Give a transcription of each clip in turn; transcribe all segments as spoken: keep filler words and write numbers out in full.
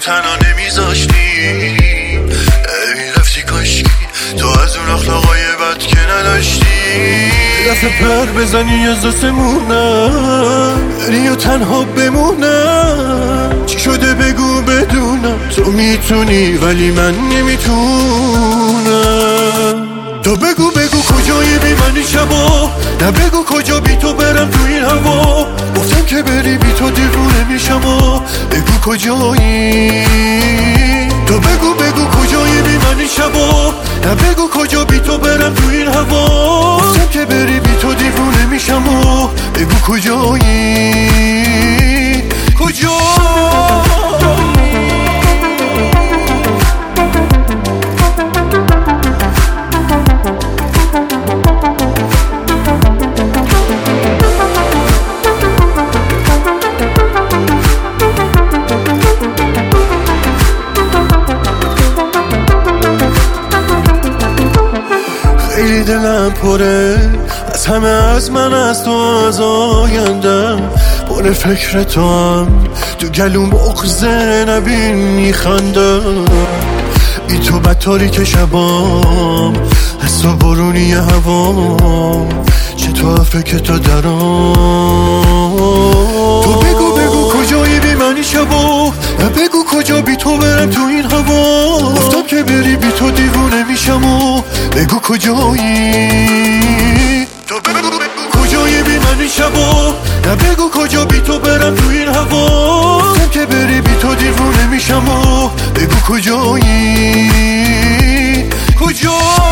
تنها نمیذاشتی، ای رفتی کاشکی تو از اون اخلاقای بد که نداشتی. دفعه پر بزنی از دستمونم بری و تنها بمونم. چی شده بگو بدونم، تو میتونی ولی من نمیتونم. تو بگو بگو کجایی بی منی شبا، نه بگو کجا بی تو برم تو این هوا. گفتم که بری بی تو دیوونه میشم و بگو کجایی. تو بگو بگو کجایی بی منی شبا، نه بگو کجا بی تو برم تو این هوا. گفتم که بری بی تو دیوونه میشم و بگو کجایی. کجا خیلی دلم پره از همه، از من، از تو، از آیندم. پر فکر تو هم تو گلوم بغزه نبین میخندم. بی تو بدتاری که شبام از تو برونی هوام. چطور فکر تو درام. تو بگو بگو کجایی بی منی شبا، نه بگو کجا بی تو برم تو این هوا. گفتم که بری بی تو دیوونه میشم و بگو کجایی. تو بگو بگو کجایی بی منی شبا، نه بگو کجا بی تو برم تو این هوا. گفتم که بری بی تو دیوونه میشم و بگو کجایی. کجا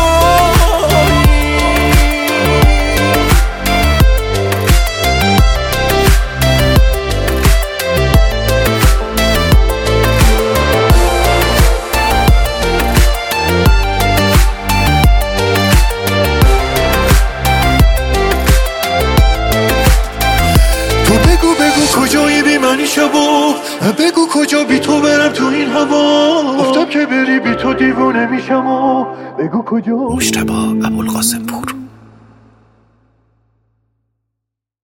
کجایی بی منی شبا، بگو کجا بی تو برم تو این هوا. گفتم که بری بی تو دیوونه میشم و بگو کجا. مجتبی ابوالقاسم پور.